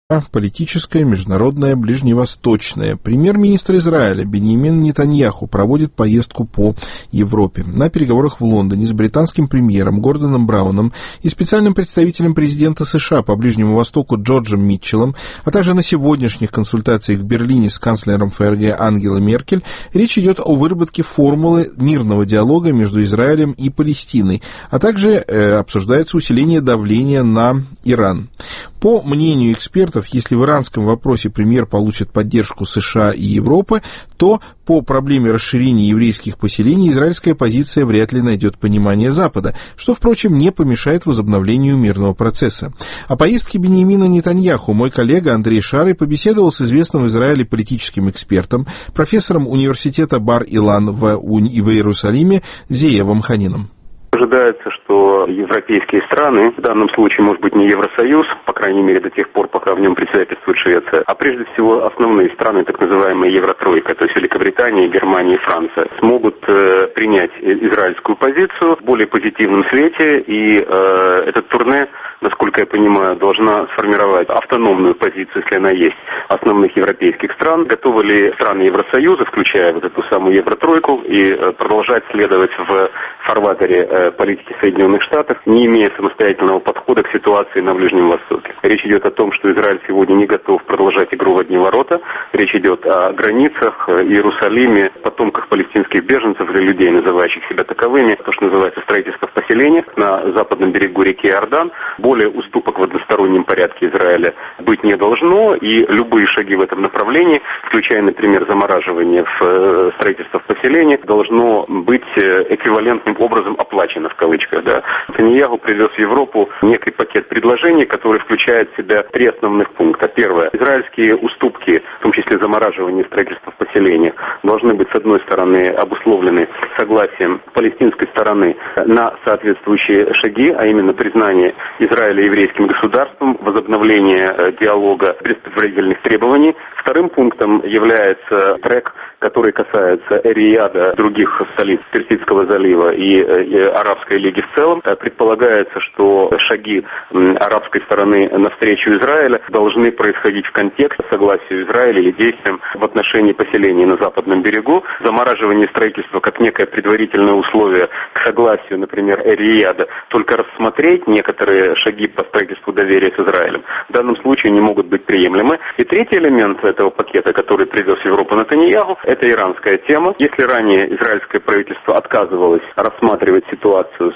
Политическое, международное, ближневосточное. Премьер-министр Израиля Биньямин Нетаньяху проводит поездку по Европе. На переговорах в Лондоне с британским премьером Гордоном Брауном и специальным представителем президента США по Ближнему Востоку Джорджем Митчеллом, а также на сегодняшних консультациях в Берлине с канцлером ФРГ Ангелой Меркель, речь идет о выработке формулы мирного диалога между Израилем и Палестиной, а также обсуждается усиление давления на Иран. По мнению экспертов, если в иранском вопросе премьер получит поддержку США и Европы, то по проблеме расширения еврейских поселений израильская позиция вряд ли найдет понимание Запада, что, впрочем, не помешает возобновлению мирного процесса. О поездке Биньямина Нетаньяху мой коллега Андрей Шарый побеседовал с известным в Израиле политическим экспертом, профессором университета Бар-Илан в Иерусалиме Зеевом Ханином. Ожидается, что европейские страны, в данном случае, может быть, не Евросоюз, по крайней мере, до тех пор, пока в нем председательствует Швеция, а прежде всего основные страны, так называемая Евротройка, то есть Великобритания, Германия и Франция, смогут принять израильскую позицию в более позитивном свете, и этот турне, насколько я понимаю, должна сформировать автономную позицию, если она есть, основных европейских стран. Готовы ли страны Евросоюза, включая вот эту самую Евротройку, и продолжать следовать в фарватере политики Соединенных Штатов, не имея самостоятельного подхода к ситуации на Ближнем Востоке. Речь идет о том, что Израиль сегодня не готов продолжать игру в одни ворота. Речь идет о границах, Иерусалиме, потомках палестинских беженцев или людей, называющих себя таковыми, то, что называется строительство в поселениях на западном берегу реки Иордан. Более уступок в одностороннем порядке Израиля быть не должно, и любые шаги в этом направлении, включая, например, замораживание в строительство в поселениях, должно быть эквивалентным образом оплачено, в кавычках, да. Нетаньяху привез в Европу некий пакет предложений, который включает в себя три основных пункта. Первое. Израильские уступки, в том числе замораживание строительства в поселениях, должны быть, с одной стороны, обусловлены согласием палестинской стороны на соответствующие шаги, а именно признание Израиля еврейским государством, возобновление диалога без предварительных требований. Вторым пунктом является трек, который касается Эр-Рияда, других столиц Персидского залива и Арабской лиги в целом. Предполагается, что шаги арабской стороны навстречу Израиля должны происходить в контексте согласия Израиля или действиям в отношении поселений на западном берегу. Замораживание строительства как некое предварительное условие к согласию, например, Эр-Рияда, только рассмотреть некоторые шаги по строительству доверия с Израилем, в данном случае не могут быть приемлемы. И третий элемент этого пакета, который привез в Европу Нетаньяху, это иранская тема. Если ранее израильское правительство отказывалось рассматривать ситуацию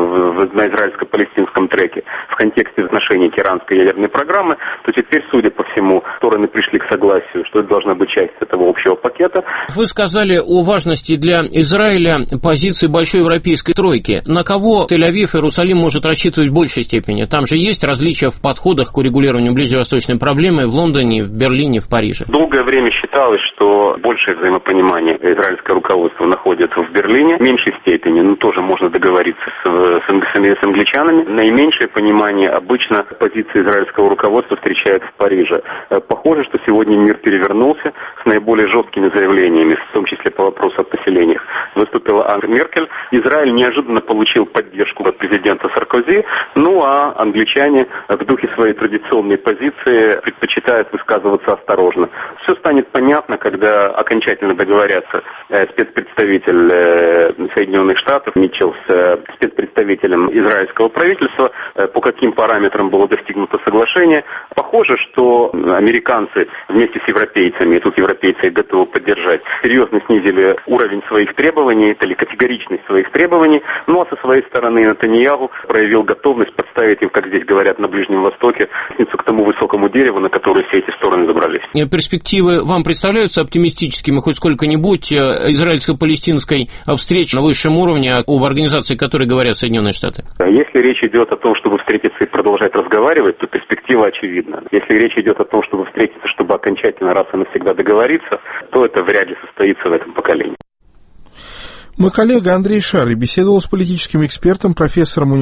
на израильско-палестинском треке в контексте отношений к иранской ядерной программе, то теперь, судя по всему, стороны пришли к согласию, что это должна быть часть этого общего пакета. Вы сказали о важности для Израиля позиции большой европейской тройки. На кого Тель-Авив и Иерусалим может рассчитывать в большей степени? Там же есть различия в подходах к урегулированию ближневосточной проблемы в Лондоне, в Берлине, в Париже. Долгое время считалось, что большее взаимопонимание израильского руководства находится в Берлине, в меньшей степени, но тоже можно договориться с англичанами. Наименьшее понимание обычно позиции израильского руководства встречают в Париже. Похоже, что сегодня мир перевернулся с наиболее жесткими заявлениями, в том числе по вопросу о поселениях. Выступила Ангела Меркель. Израиль неожиданно получил поддержку от президента Саркози, ну а англичане в духе своей традиционной позиции предпочитают высказываться осторожно. Все станет понятно, когда окончательно договорятся спецпредставитель Соединенных Штатов Митчелл с спецпредставителем израильского правительства, по каким параметрам было достигнуто соглашение. Похоже, что американцы вместе с европейцами, и тут европейцы их готовы поддержать, серьезно снизили уровень своих требований, или категоричность своих требований, ну а со своей стороны Нетаньяху проявил готовность подставить им, как здесь говорят на Ближнем Востоке, к тому высокому дереву, на которое все эти стороны забрались. Перспективы вам представляются оптимистическими хоть сколько-нибудь израильско-палестинской встречи на высшем уровне, об организации которой говорят Соединенные Штаты? Если речь идет о том, чтобы встретиться и продолжать разговаривать, то перспектива очевидна. Если речь идет о том, чтобы встретиться, чтобы окончательно раз и навсегда договориться, то это вряд ли состоится в этом поколении. Мой коллега Андрей Шарый беседовал с политическим экспертом, профессором